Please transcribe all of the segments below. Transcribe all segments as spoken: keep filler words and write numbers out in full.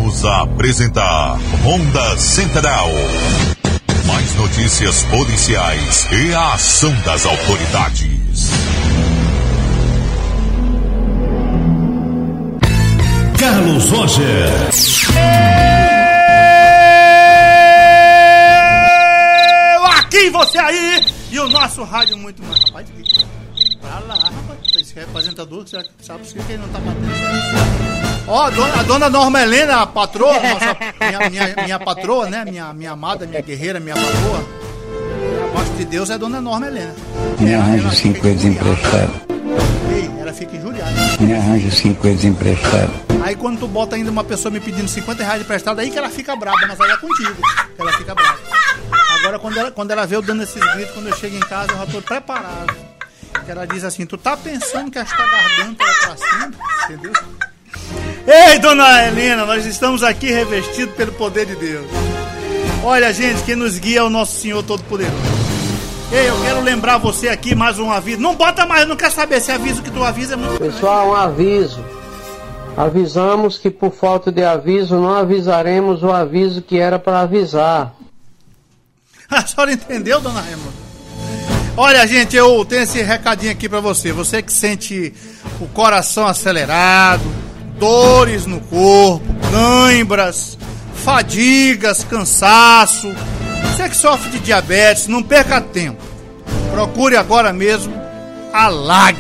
Voltamos a apresentar Ronda Central. Mais notícias policiais e a ação das autoridades. Carlos Roger. Eu aqui, você aí. E o nosso rádio muito mais. Rapaz, pra lá, rapaz. Esse representador, você sabe por que ele não tá batendo certo? Ó, a dona, a dona Norma Helena, a patroa, nossa, minha, minha, minha patroa, né? Minha, minha amada, minha guerreira, minha patroa. Abaixo de Deus é a dona Norma Helena. Me arranja cinco coisas emprestadas. Ei, ela fica injuriada. Me arranja cinco coisas emprestadas. Aí quando tu bota ainda uma pessoa me pedindo cinquenta reais emprestado, aí que ela fica brava, mas aí é contigo que ela fica brava. Agora quando ela, quando ela vê eu dando esses gritos, quando eu chego em casa, eu já tô preparado. Que ela diz assim, tu tá pensando que esta garganta é pra cima? Entendeu? Ei, dona Helena, nós estamos aqui revestidos pelo poder de Deus. Olha, gente, quem nos guia é o nosso Senhor Todo-Poderoso. Ei, eu quero lembrar você aqui mais um aviso. Não bota mais, não quer saber se aviso que tu avisa é muito... Pessoal, um aviso. Avisamos que por falta de aviso não avisaremos o aviso que era para avisar. A senhora entendeu, dona Raimundo? Olha, gente, eu tenho esse recadinho aqui pra você. Você que sente o coração acelerado, dores no corpo, cãibras, fadigas, cansaço. Você que sofre de diabetes, não perca tempo. Procure agora mesmo a Lag.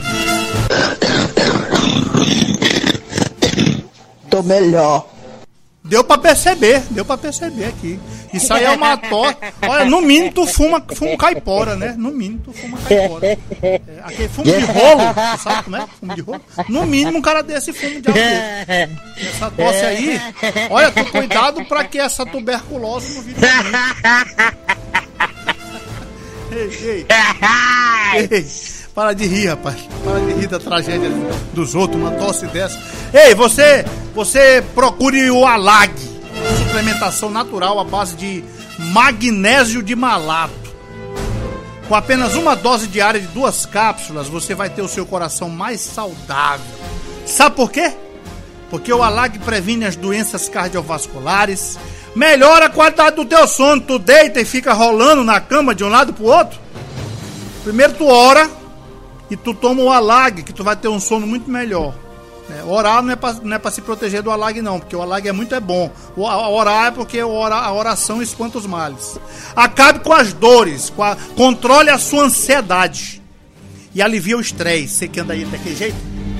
Tô melhor. Deu pra perceber, deu pra perceber aqui. Isso aí é uma tosse. Olha, no mínimo tu fuma, fuma caipora, né? No mínimo tu fuma caipora. É, aquele fumo de rolo, tu sabe como é? Fumo de rolo. No mínimo um cara desse fumo de álcool. Essa tosse aí, olha, tu cuidado pra que essa tuberculose não vire. Ei, ei. Ei, para de rir, rapaz. Para de rir da tragédia dos outros, uma tosse dessa. Ei, você, você procure o Alag, suplementação natural à base de magnésio de malato. Com apenas uma dose diária de duas cápsulas, você vai ter o seu coração mais saudável. Sabe por quê? Porque o Alag previne as doenças cardiovasculares, melhora a qualidade do teu sono. Tu deita e fica rolando na cama de um lado pro outro. Primeiro tu ora e tu toma o Alag, que tu vai ter um sono muito melhor. É, orar não é pra, não é pra se proteger do Alag não, porque o Alag é muito é bom. O, a, orar é porque ora, a oração espanta os males. Acabe com as dores, com a, controle a sua ansiedade e alivia o estresse. Você que anda aí daquele jeito,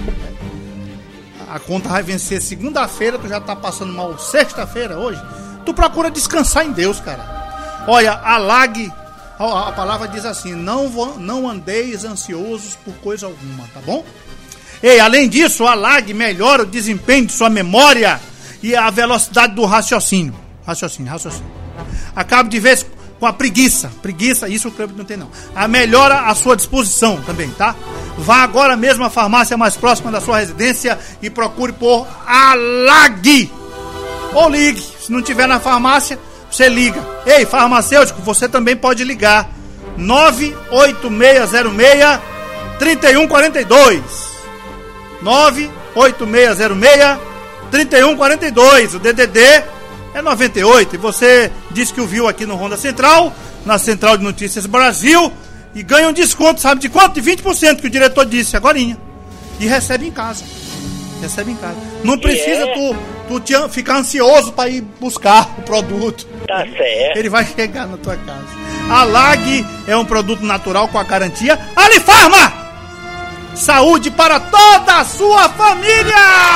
a conta vai vencer segunda-feira, tu já tá passando mal sexta-feira hoje. Tu procura descansar em Deus, cara. Olha, Alag, a, a palavra diz assim, não, não andeis ansiosos por coisa alguma, tá bom? Ei, além disso, o Alag melhora o desempenho de sua memória e a velocidade do raciocínio. Raciocínio, raciocínio. Acaba de vez com a preguiça. Preguiça, isso o Cleber não tem não. A melhora a sua disposição também, tá? Vá agora mesmo à farmácia mais próxima da sua residência e procure por Alag. Ou ligue, se não tiver na farmácia, você liga. Ei, farmacêutico, você também pode ligar. nove oito seis zero seis, três um quatro dois. nove oito seis zero seis, três um quatro dois. O D D D é noventa e oito. E você disse que o viu aqui no Ronda Central, na Central de Notícias Brasil, e ganha um desconto, sabe de quanto? De vinte por cento, que o diretor disse agorinha. E recebe em casa. Recebe em casa. Não precisa yeah. tu, tu te, ficar ansioso para ir buscar o produto. Tá certo. Ele vai chegar na tua casa. A Lag é um produto natural com a garantia Alifarma. Saúde para toda a sua família!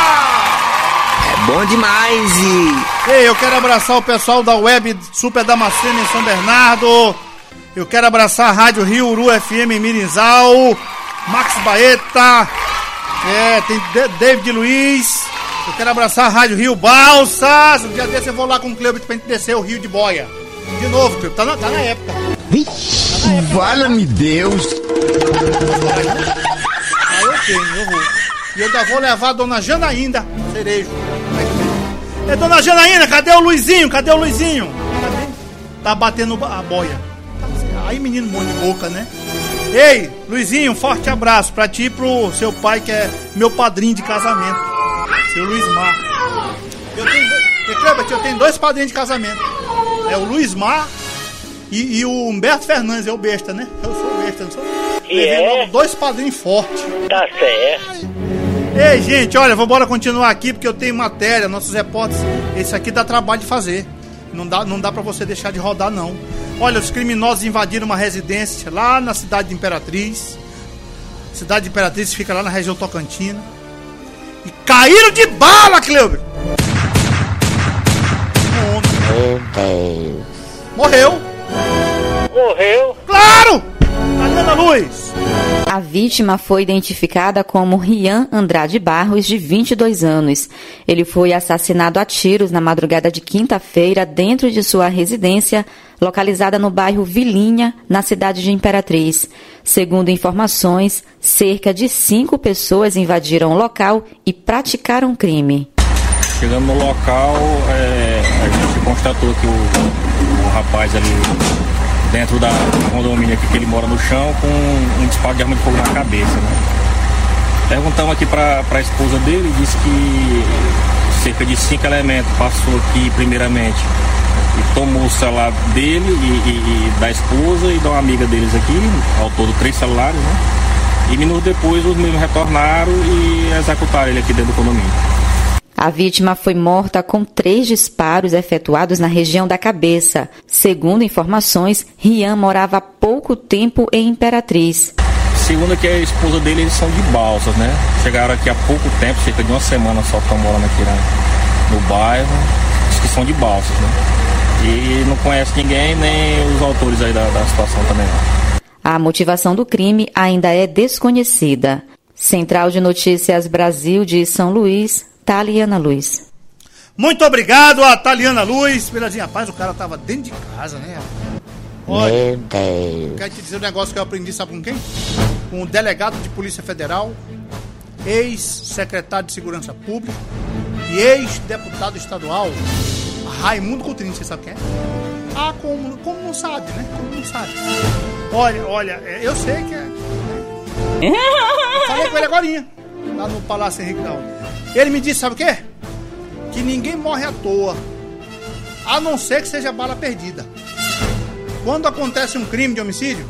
É bom demais e... Ei, eu quero abraçar o pessoal da Web Super Damascena em São Bernardo. Eu quero abraçar a Rádio Rio Uru F M em Mirinzal. Max Baeta. É, tem David Luiz. Eu quero abraçar a Rádio Rio Balsas. Um dia desse eu vou lá com o Cleber pra gente descer o Rio de Boia. De novo, Cleber. Tá na, tá na época. Vixe, tá valha-me Deus. Aí eu tenho, eu vou. E eu ainda vou levar a dona Janaína, cerejo. É, dona Janaína, cadê o Luizinho? Cadê o Luizinho? Cadê? Tá batendo a boia. Aí, menino bom de boca, né? Ei, Luizinho, um forte abraço pra ti e pro seu pai, que é meu padrinho de casamento, seu Luiz Mar. Eu tenho... E, Cleber, eu tenho dois padrinhos de casamento. É o Luiz Mar e, e o Humberto Fernandes, é o besta, né? Eu sou o besta, não sou? E é? Dois padrinhos fortes. Tá certo. Ei, gente, olha, vamos embora continuar aqui porque eu tenho matéria, nossos repórteres. Esse aqui dá trabalho de fazer. Não dá, não dá pra você deixar de rodar, não. Olha, os criminosos invadiram uma residência lá na cidade de Imperatriz. Cidade de Imperatriz fica lá na região Tocantina. E caíram de bala, Cleuber! Meu Deus. Morreu! Morreu? Claro! Taliana Luz! A vítima foi identificada como Rian Andrade Barros, de vinte e dois anos. Ele foi assassinado a tiros na madrugada de quinta-feira dentro de sua residência, localizada no bairro Vilinha, na cidade de Imperatriz. Segundo informações, cerca de cinco pessoas invadiram o local e praticaram o crime. Chegando no local, é, a gente constatou que o, o rapaz ali dentro da condomínio aqui, que ele mora no chão, com um disparo de arma de fogo na cabeça, né? Perguntamos aqui para a esposa dele, disse que cerca de cinco elementos passou aqui primeiramente e tomou o celular dele e, e, e da esposa e da uma amiga deles aqui, ao todo três celulares, né? E minutos depois os mesmos retornaram e executaram ele aqui dentro do condomínio. A vítima foi morta com três disparos efetuados na região da cabeça. Segundo informações, Rian morava há pouco tempo em Imperatriz. Segundo que a esposa dele, eles são de Balsas, né? Chegaram aqui há pouco tempo, cerca de uma semana só estão morando aqui no, no bairro. Diz que são de Balsas, né? E não conhece ninguém, nem os autores aí da, da situação também não. A motivação do crime ainda é desconhecida. Central de Notícias Brasil de São Luís, Taliana Luz. Muito obrigado a Taliana Luz. Belezinha, rapaz, o cara tava dentro de casa, né? Olha, Meu Deus. quero te dizer um negócio que eu aprendi, sabe com quem? Com o delegado de Polícia Federal, ex-secretário de Segurança Pública e ex-deputado estadual, Raimundo Coutinho. Você sabe quem é? Ah, como, como não sabe, né? Como não sabe. Olha, olha, eu sei que é... Eu falei com ele agorinha, lá no Palácio Henrique da Hora. Ele me disse, sabe o quê? Que ninguém morre à toa, a não ser que seja bala perdida. Quando acontece um crime de homicídio,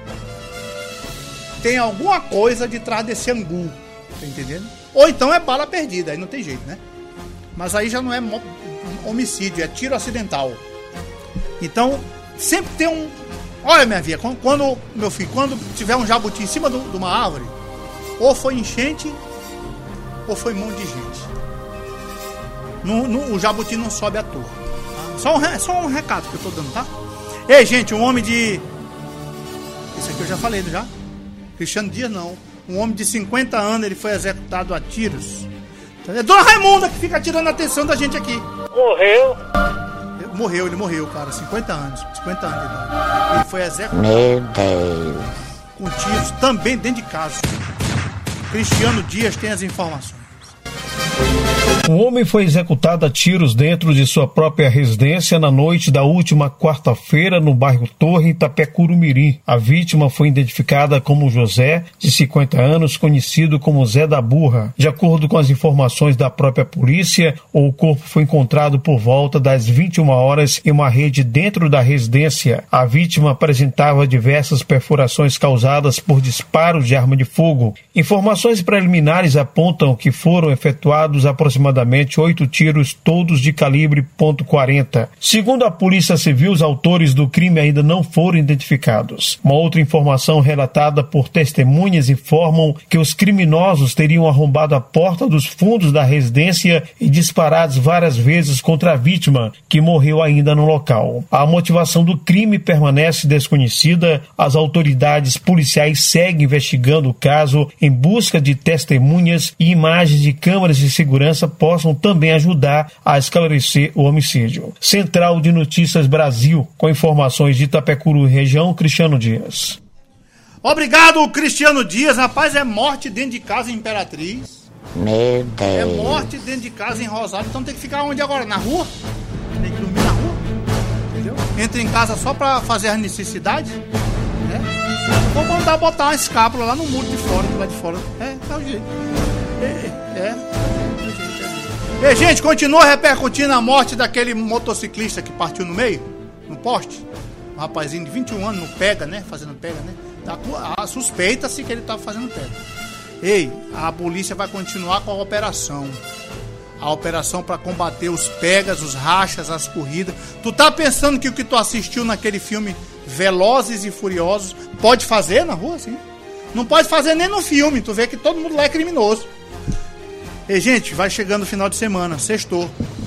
tem alguma coisa de trás desse angu, tá entendendo? Ou então é bala perdida, aí não tem jeito, né? Mas aí já não é homicídio, é tiro acidental. Então, sempre tem um... Olha, minha filha, quando, meu filho, quando tiver um jabuti em cima do, de uma árvore, ou foi enchente, ou foi mão de gente. No, no, o jabuti não sobe à toa. Tá? Só, um, só um recado que eu tô dando, tá? Ei, gente, um homem de... Isso aqui eu já falei, já? Cristiano Dias, não. Um homem de cinquenta anos, ele foi executado a tiros. É Dona Raimunda que fica tirando a atenção da gente aqui. Morreu? Morreu, ele morreu, cara. cinquenta anos. cinquenta anos de idade. Ele foi executado. Meu Deus. Com tiros, também dentro de casa. Cristiano Dias tem as informações. Um homem foi executado a tiros dentro de sua própria residência na noite da última quarta-feira no bairro Torre, em Itapecuru-Mirim. A vítima foi identificada como José, de cinquenta anos, conhecido como Zé da Burra. De acordo com as informações da própria polícia, o corpo foi encontrado por volta das vinte e uma horas em uma rede dentro da residência. A vítima apresentava diversas perfurações causadas por disparos de arma de fogo. Informações preliminares apontam que foram efetuados aproximadamente oito tiros, todos de calibre ponto quarenta. Segundo a Polícia Civil, os autores do crime ainda não foram identificados. Uma outra informação relatada por testemunhas informam que os criminosos teriam arrombado a porta dos fundos da residência e disparado várias vezes contra a vítima, que morreu ainda no local. A motivação do crime permanece desconhecida. As autoridades policiais seguem investigando o caso em busca de testemunhas e imagens de câmeras de segurança possam também ajudar a esclarecer o homicídio. Central de Notícias Brasil, com informações de Itapecuru região, Cristiano Dias. Obrigado, Cristiano Dias. Rapaz, é morte dentro de casa em Imperatriz. Meu Deus. É morte dentro de casa em Rosário. Então tem que ficar onde agora? Na rua? Tem que dormir na rua. Entendeu? Entra em casa só pra fazer as necessidades. Né? Vou mandar botar uma escápula lá no muro de fora, lá de fora. É, é o jeito. É, é. E, gente, continua repercutindo a morte daquele motociclista que partiu no meio, no poste. Um rapazinho de vinte e um anos, no pega, né? Fazendo pega, né? A suspeita-se que ele estava fazendo pega. Ei, a polícia vai continuar com a operação. A operação para combater os pegas, os rachas, as corridas. Tu tá pensando que o que tu assistiu naquele filme Velozes e Furiosos pode fazer na rua, assim? Não pode fazer nem no filme. Tu vê que todo mundo lá é criminoso. E, gente, vai chegando o final de semana, sextou.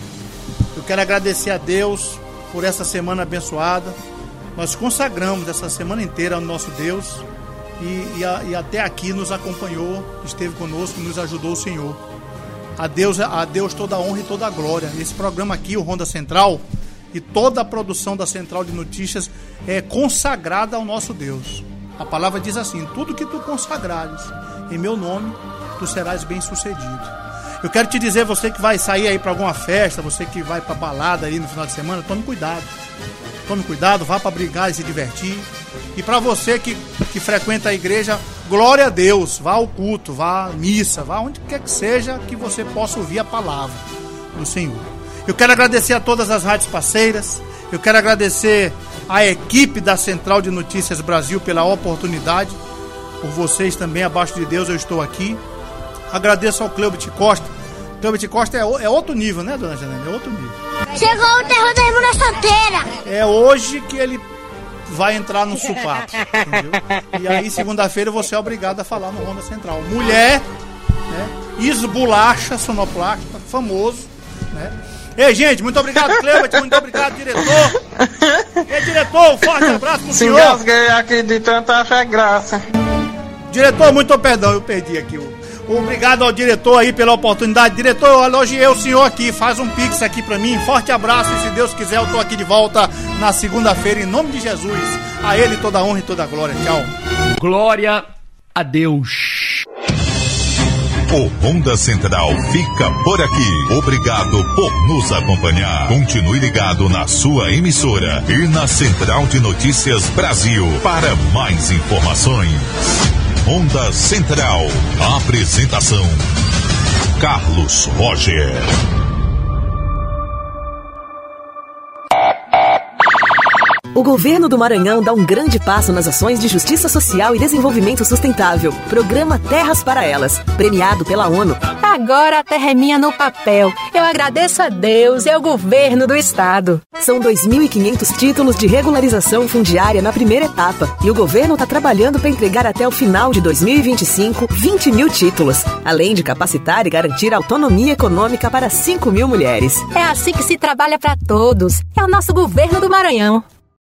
Eu quero agradecer a Deus por essa semana abençoada. Nós consagramos essa semana inteira ao nosso Deus e, e, a, e até aqui nos acompanhou, esteve conosco, nos ajudou o Senhor. A Deus, a Deus toda a honra e toda a glória. Esse programa aqui, o Ronda Central, e toda a produção da Central de Notícias é consagrada ao nosso Deus. A palavra diz assim: tudo que tu consagrares em meu nome, tu serás bem sucedido. Eu quero te dizer, você que vai sair aí para alguma festa, você que vai para balada aí no final de semana, tome cuidado. Tome cuidado, vá para brigar e se divertir. E para você que, que frequenta a igreja, glória a Deus, vá ao culto, vá à missa, vá onde quer que seja que você possa ouvir a palavra do Senhor. Eu quero agradecer a todas as rádios parceiras, eu quero agradecer à equipe da Central de Notícias Brasil pela oportunidade, por vocês também, abaixo de Deus eu estou aqui. Agradeço ao Cleubert Costa. Cleubert Costa é, é outro nível, né, dona Janine? É outro nível. Chegou o terror da irmã solteira. É hoje que ele vai entrar no supato, entendeu? E aí, segunda-feira, você é obrigado a falar no Ronda Central. Mulher, né? Esbolacha, sonoplasta, famoso, né? Ei, gente, muito obrigado, Cleubert, muito obrigado, diretor. Ei, diretor, um forte abraço pro Se senhor. Se engasguei aqui de tanta fé graça. Diretor, muito perdão, eu perdi aqui o... Obrigado ao diretor aí pela oportunidade. Diretor, eu elogiei o senhor aqui. Faz um pix aqui pra mim. Forte abraço e se Deus quiser eu tô aqui de volta na segunda-feira em nome de Jesus. A ele toda a honra e toda a glória. Tchau. Glória a Deus. O Ronda Central fica por aqui. Obrigado por nos acompanhar. Continue ligado na sua emissora e na Central de Notícias Brasil para mais informações. Ronda Central. Apresentação: Carlos Roger. O governo do Maranhão dá um grande passo nas ações de justiça social e desenvolvimento sustentável. Programa Terras para Elas, premiado pela ONU. Agora a terra é minha no papel. Eu agradeço a Deus e ao governo do estado. São dois mil e quinhentos títulos de regularização fundiária na primeira etapa. E o governo está trabalhando para entregar até o final de dois mil e vinte e cinco vinte mil títulos. Além de capacitar e garantir autonomia econômica para cinco mil mulheres. É assim que se trabalha para todos. É o nosso governo do Maranhão.